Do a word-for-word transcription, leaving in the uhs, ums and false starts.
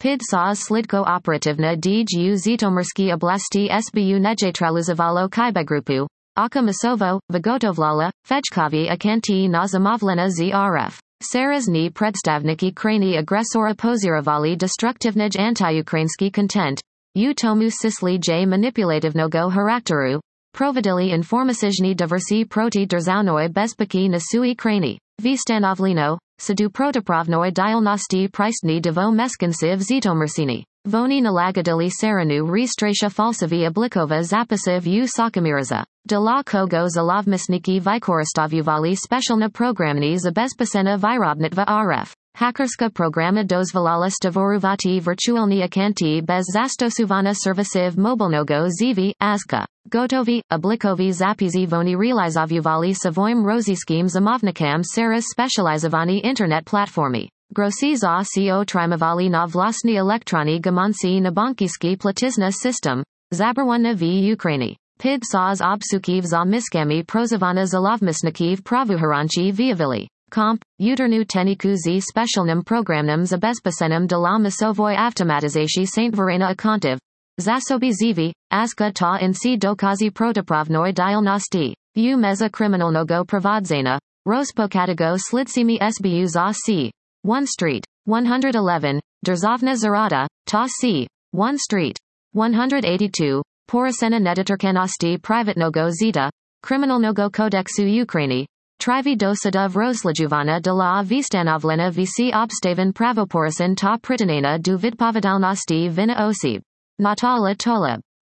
Pid sa slidko operativna dju Zitomirski oblasti sbu nejetralizovalo kybegrupu, aka masovo, Vagotovlala, Fejkovi akanti na zamavlena zrf. Sarazny predstavniki krani agresora pozirovali destruktivnij anti-Ukrainsky content. U tomu sisli j manipulativnogo charakteru. Providili informacijni diversi proti državnoj bezpeki na sui krani. Vistanovlino, sadu protopravnoj dialnosti pristni devo meskinsiv zitomirsini. Voni nalagadili saranu restratia falsavi oblikova zapasiv u sakamiraza. De la kogo zalavmisniki vykoristavuvali specialna programni zabezpasena vyrobnitva rf. Hackerska programa dozvolala stavoruvati virtualni akanti bez zastosuvana servisiv mobilnogo zivi, azka. Gotovi, oblikovi zapizi voni realizavuvali savoim roziskim zamovnikam saras specializovani internet platformi. Grossi za co trimavali na vlastni elektroni gamonsi na bankiski platizna system. Zabarwana v Ukraini. Pid saz obsukiv za miskami prozavana zalovmisnikiv pravuharanchi viavili. Comp, uternu teniku z specialnym programnem zabezpicenem de la masovoi avtomatizacji Saint Verena akontiv. Zasobi zivi, azka ta in si dokazi protopravnoi dialnosti. U meza criminalnogo pravodzena. Rozpokatago slitsimi sbu za c. one Street. one eleven, Derzovna Zarada, ta c. one Street. one eighty-two, Porosena Nediturkanosti Privatnogo Zita, Criminalnogo Kodeksu Ukraini. Trivi dosada vrozlajuvana de la Vistanovlena vc obstavan pravoporisin ta pritanena du vidpovedalnosti vina osib. Natala Toleb.